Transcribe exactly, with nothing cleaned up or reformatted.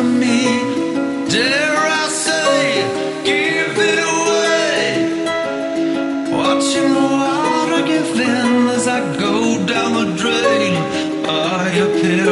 me. Dare I say, give it away. Watching the water give in as I go down the drain. I appear